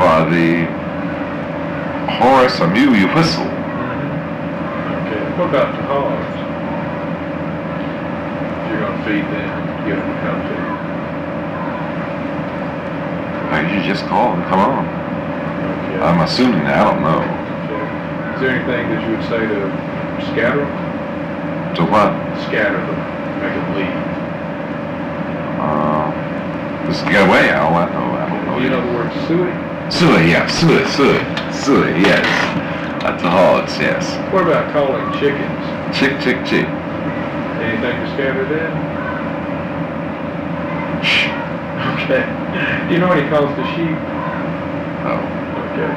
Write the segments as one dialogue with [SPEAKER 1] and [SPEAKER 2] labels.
[SPEAKER 1] For the horse or mule, you whistle.
[SPEAKER 2] Okay. What about the hogs? If you're going to feed them, get them to come to you.
[SPEAKER 1] You just call them, come on.
[SPEAKER 2] Okay.
[SPEAKER 1] I'm assuming that, I don't know.
[SPEAKER 2] Okay. Is there anything that you would say to scatter them?
[SPEAKER 1] To what?
[SPEAKER 2] Scatter them. Make them leave.
[SPEAKER 1] Just get away, I don't know.
[SPEAKER 2] Do you know the word suey?
[SPEAKER 1] Suey, yeah, suey, yes. That's the hogs, yes.
[SPEAKER 2] What about calling chickens?
[SPEAKER 1] Chick.
[SPEAKER 2] Anything to scatter them?
[SPEAKER 1] Shh.
[SPEAKER 2] Okay. Do you know what he calls the sheep?
[SPEAKER 1] Oh.
[SPEAKER 2] Okay.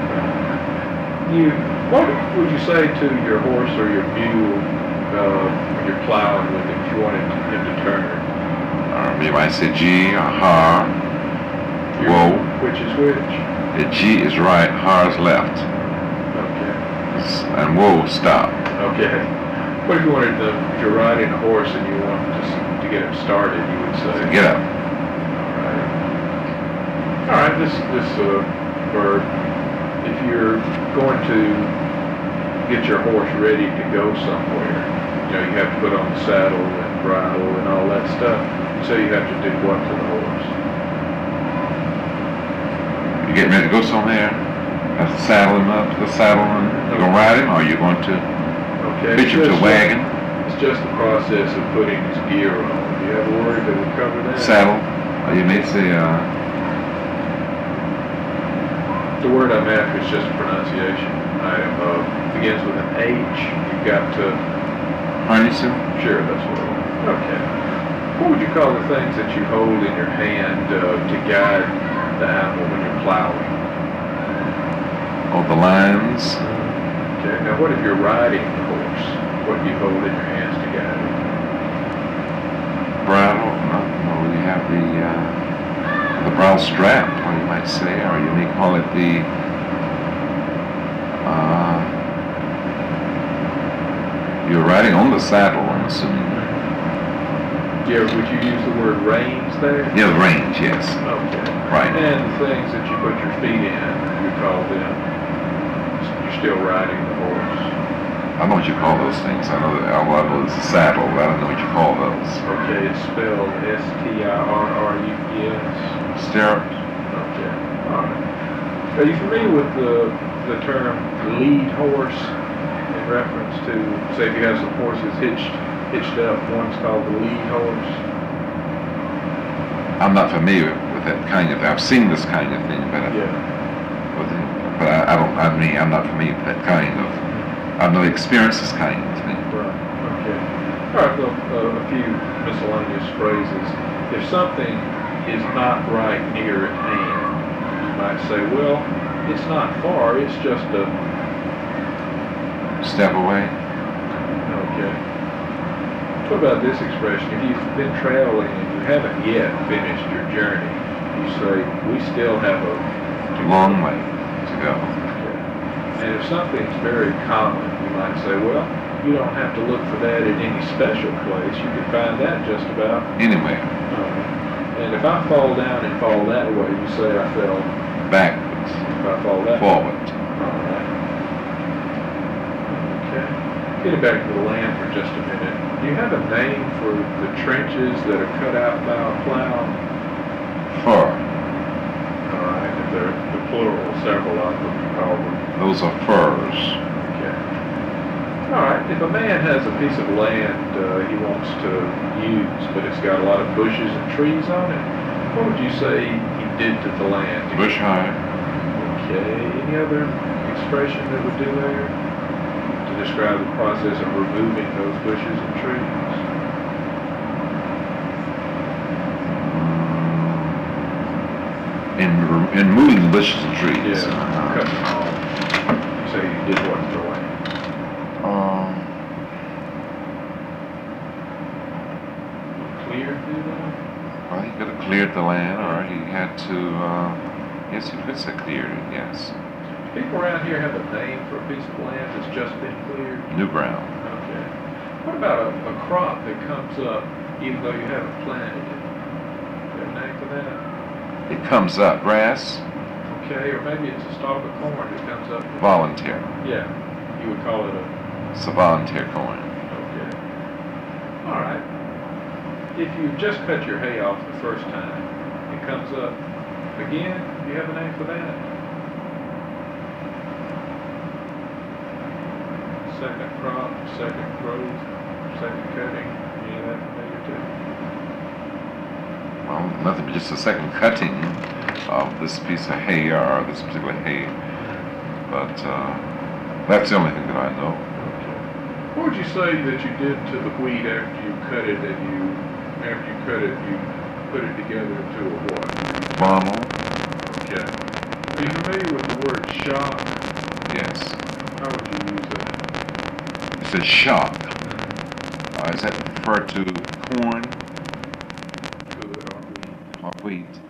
[SPEAKER 2] What would you say to your horse or your mule when you're plowing with him if you wanted him to turn?
[SPEAKER 1] You might say G or har. Whoa.
[SPEAKER 2] Which is which?
[SPEAKER 1] The G is right, har is left.
[SPEAKER 2] Okay.
[SPEAKER 1] And whoa, stop.
[SPEAKER 2] Okay. What if you wanted if you're riding a horse and you want to get him started, you would say?
[SPEAKER 1] Get up.
[SPEAKER 2] All right. This verb, if you're going to get your horse ready to go somewhere, you have to put on the saddle and bridle and all that stuff. So you have to do what to the horse?
[SPEAKER 1] You getting ready to go somewhere? Have to saddle him up to the saddle and you gonna ride him, or you going to hitch him to a wagon?
[SPEAKER 2] It's just the process of putting his gear on. Do you have a word that would cover that?
[SPEAKER 1] Saddle. Or you may say,
[SPEAKER 2] the word I'm after is just a pronunciation item. Begins with an H. You've got to...
[SPEAKER 1] harness him?
[SPEAKER 2] Sure, that's what it is. Okay. What would you call the things that you hold in your hand to guide the animal when you're plowing?
[SPEAKER 1] Oh, the lines.
[SPEAKER 2] Okay. Now, what if you're riding the horse? What do you hold in your hands to guide it?
[SPEAKER 1] Bridle. No, you have the bridle strap, or you might say, or you may call it the you're riding on the saddle, I'm assuming.
[SPEAKER 2] Yeah, would you use the word reins there?
[SPEAKER 1] Yeah, the reins, yes.
[SPEAKER 2] Okay.
[SPEAKER 1] Right.
[SPEAKER 2] And the things that you put your feet in, you call them, you're still riding the horse.
[SPEAKER 1] I know what you call those things. I know it's a saddle, but I don't know what you call those.
[SPEAKER 2] Okay, it's spelled S-T-I-R-R-U-P-S.
[SPEAKER 1] Stirrups.
[SPEAKER 2] Okay, all right. Are you familiar with the term lead horse in reference to, say, if you have some horses hitched up, one's called the lead horse?
[SPEAKER 1] I'm not familiar with that kind of thing. I've seen this kind of thing, but I'm not familiar with that kind of. I've no experience this kind of thing.
[SPEAKER 2] Right. Okay. All right. Well, a few miscellaneous phrases. If something is not right near at hand, you might say, "Well, it's not far. It's just a
[SPEAKER 1] step away."
[SPEAKER 2] Okay. What about this expression? If you've been traveling and you haven't yet finished your journey, you say, "We still have a
[SPEAKER 1] long way to go."
[SPEAKER 2] Okay. And if something's very common, you might say, "Well, you don't have to look for that in any special place. You can find that just about
[SPEAKER 1] anywhere."
[SPEAKER 2] And if I fall down and fall that way, you say I fell
[SPEAKER 1] backwards.
[SPEAKER 2] If I fall that
[SPEAKER 1] forward.
[SPEAKER 2] All right. Okay. Getting back to the land for just a minute. Do you have a name for the trenches that are cut out by a plow?
[SPEAKER 1] Fur.
[SPEAKER 2] All right. If they're the plural, several of them, you call them.
[SPEAKER 1] Those are furs.
[SPEAKER 2] Okay. All right. If a man has a piece of land he wants to use, but it's got a lot of bushes and trees on it, what would you say he did to the land?
[SPEAKER 1] Bush high.
[SPEAKER 2] Okay. Any other expression that would do there to describe the process of removing those bushes and trees?
[SPEAKER 1] In moving the bushes and trees.
[SPEAKER 2] Yeah. Cut them off. You say you did what to the land? Cleared the land?
[SPEAKER 1] Well, he could have cleared the land, or he had to. Yes, he could say cleared it. Yes.
[SPEAKER 2] People around here have a name for a piece of land that's just been cleared?
[SPEAKER 1] New ground.
[SPEAKER 2] Okay. What about a crop that comes up even though you haven't planted it? Is there a name for that?
[SPEAKER 1] It comes up. Grass?
[SPEAKER 2] Okay, or maybe it's a stalk of corn that comes up.
[SPEAKER 1] Volunteer.
[SPEAKER 2] Yeah, you would call it a...
[SPEAKER 1] It's a volunteer corn.
[SPEAKER 2] Okay. All right. If you just cut your hay off the first time, it comes up again. Do you have a name for that? Second crop, second growth, second cutting. Any of that familiar too?
[SPEAKER 1] Well, nothing but just a second cutting of this piece of hay or this particular hay. But that's the only thing that I know.
[SPEAKER 2] What would you say that you did to the wheat after you cut it you put it together into a what?
[SPEAKER 1] Funnel?
[SPEAKER 2] Okay. Are you familiar with the word shock?
[SPEAKER 1] Yes.
[SPEAKER 2] How would you use that?
[SPEAKER 1] It says shock. Is that referred to corn
[SPEAKER 2] Good or wheat?
[SPEAKER 1] or wheat?